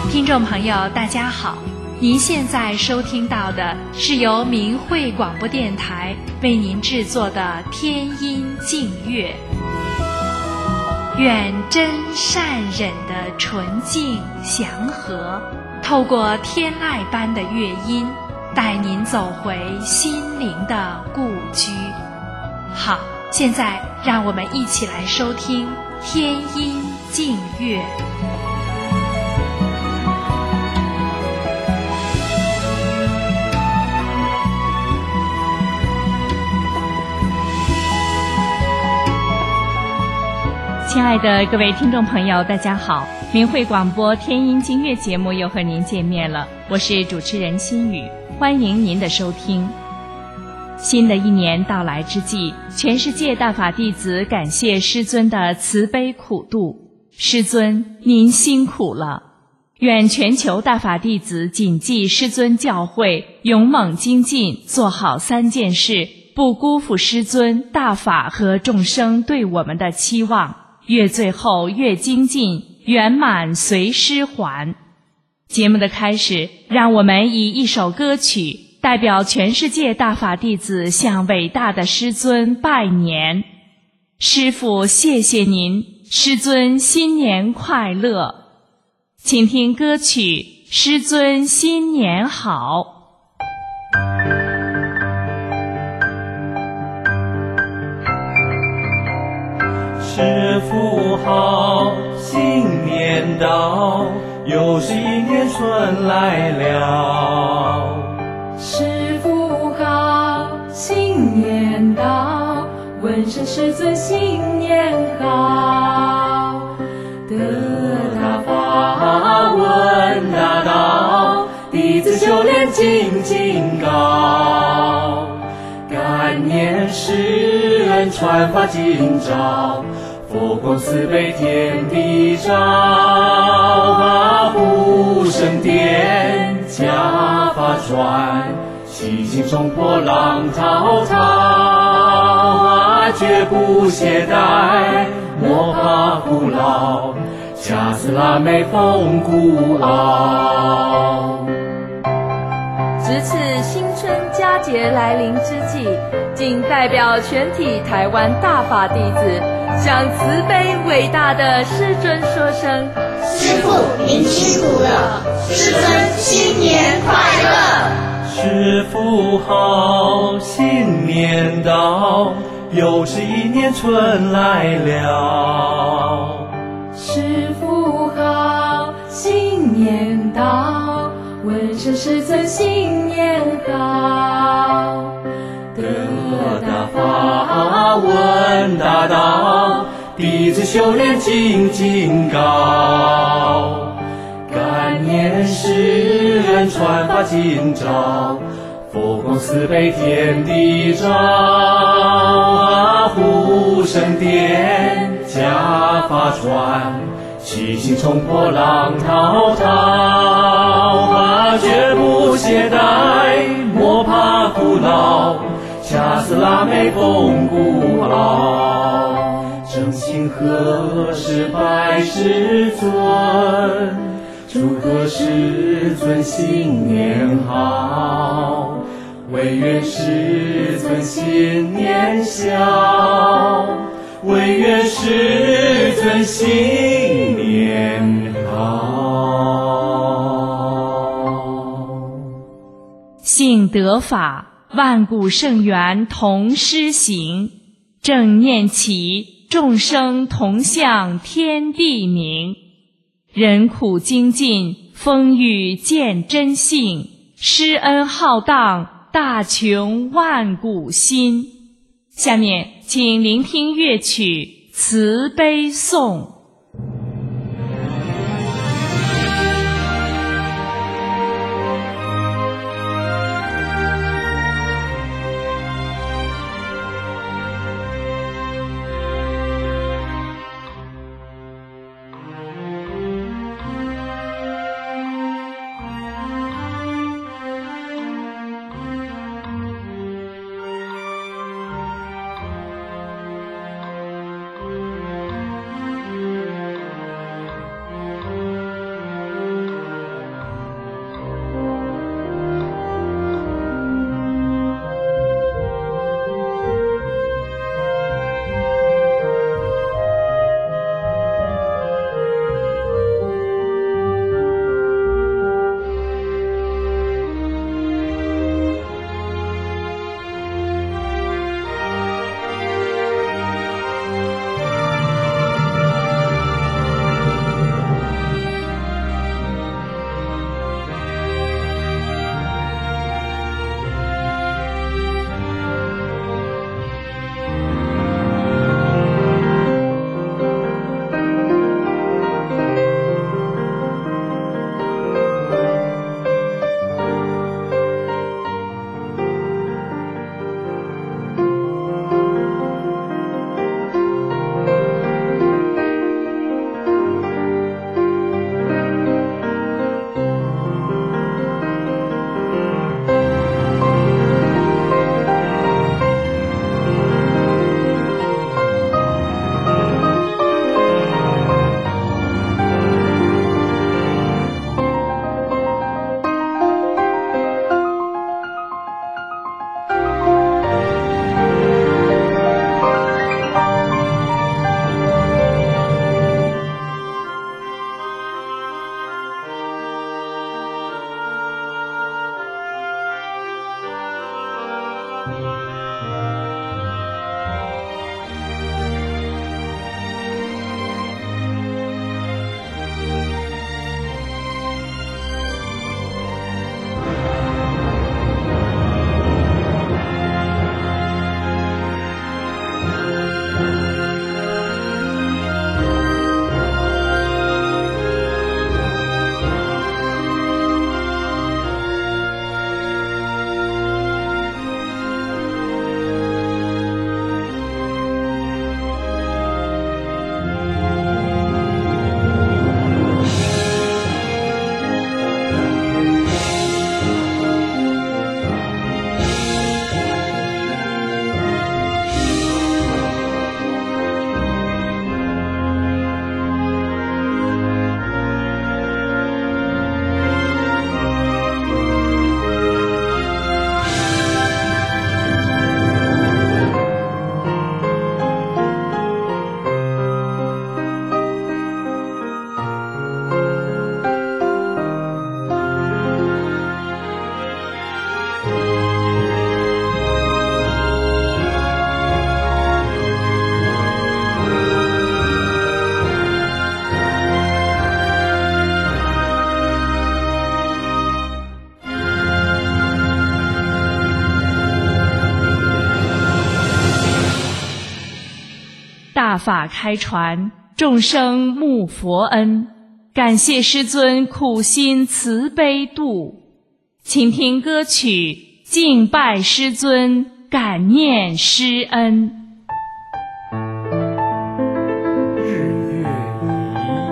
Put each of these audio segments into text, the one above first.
听众朋友大家好，您现在收听到的是由明慧广播电台为您制作的天音净乐。愿真善忍的纯净祥和，透过天籁般的乐音，带您走回心灵的故居。好，现在让我们一起来收听天音净乐。亲爱的各位听众朋友，大家好，明慧广播天音净乐节目又和您见面了，我是主持人心雨，欢迎您的收听。新的一年到来之际，全世界大法弟子感谢师尊的慈悲苦度。师尊，您辛苦了。愿全球大法弟子谨记师尊教诲，勇猛精进，做好3件事，不辜负师尊、大法和众生对我们的期望。越最后越精进，圆满随师还。节目的开始，让我们以一首歌曲代表全世界大法弟子向伟大的师尊拜年。师父，谢谢您，师尊新年快乐。请听歌曲《师尊新年好》。 师父好，新年到，又是一年春来了。 师父好，新年到，问声师尊新年好。得大法闻大道，弟子修炼精进高。感念师恩传法今朝，佛光慈悲天地照，护生殿家法传，洗净冲破浪滔滔，绝不懈怠，莫怕苦劳，恰似腊梅风孤傲。 值此新春佳节来临之际，谨代表全体台湾大法弟子，向慈悲伟大的师尊说声： 师父您辛苦了，师尊新年快乐。 师父好，新年到，又是一年春来了。 师父好，新年到，问声师尊新年好。 得大法闻大道，弟子修炼精进高。感念师恩传法今朝，佛光慈悲天地照，护生殿家法传，洗净冲破浪滔滔，绝不懈怠，莫怕苦劳，恰似腊梅风孤傲。正庆贺时拜师尊，祝贺师尊新年好，唯愿师尊新年孝，唯愿师尊新年好。 信得法，万古圣源同施行，正念起，众生同向天地明。人苦精进，风雨见真性，施恩浩荡，大穷万古新。下面请聆听乐曲《慈悲颂》。 法开传，众生慕佛恩，感谢师尊苦心慈悲度。请听歌曲，敬拜师尊，感念师恩。 日月移，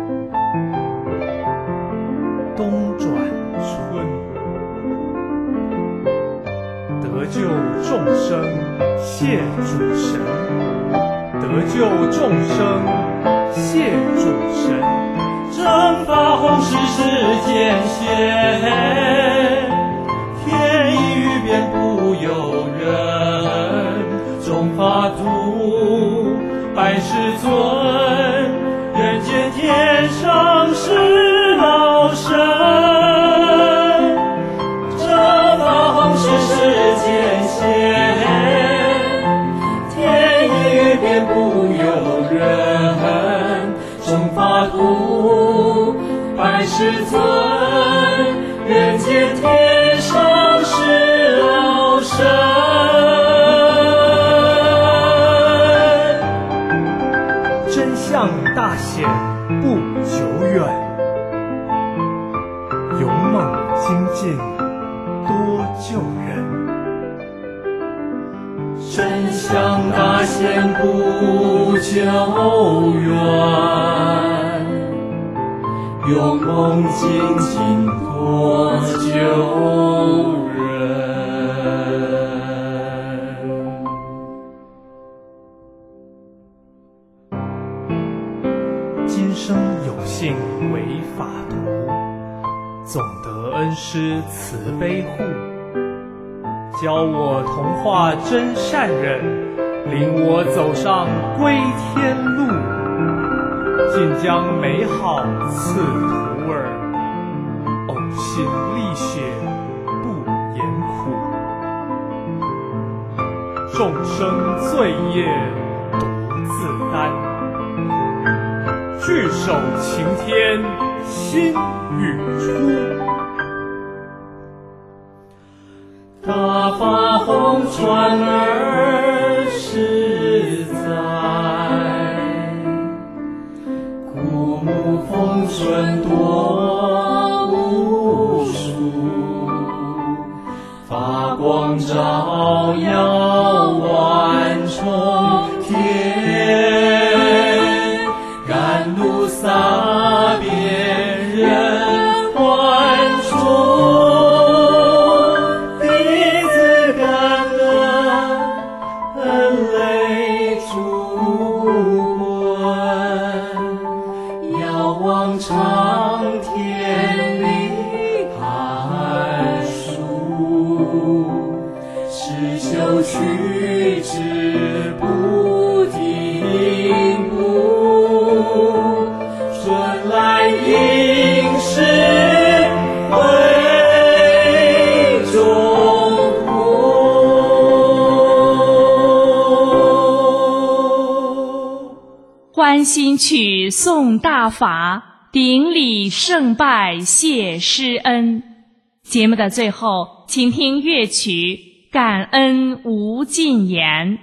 冬转春，得救众生谢主神，得救众生谢主神，正法弘誓世间现，天意欲变不由人，众法度百世尊，人间天上是老神，正法弘誓世间现，天意欲变不由人，众法度百世尊，人间天上是老神。真相大显不久远，勇猛精进多救人。真相大显不久远，勇猛精进多救人。今生有幸为法徒，总得恩师慈悲护，教我同化真善人，领我走上归天路，尽将美好赐徒儿，呕心沥血不言苦，众生罪业独自担，聚首擎天心语出。大法弘传20载，古木风顺多无数，发光照耀万重天，甘露洒遍人寰中。长天里寒暑，实修取之不停步，春来应是会中土。 欢欣曲颂大法，顶礼胜拜谢师恩。节目的最后，请听乐曲《感恩无尽言》。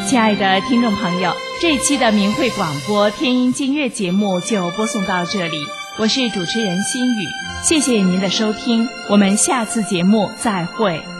亲爱的听众朋友，这一期的明慧广播天音经乐节目就播送到这里，我是主持人心雨，谢谢您的收听，我们下次节目再会。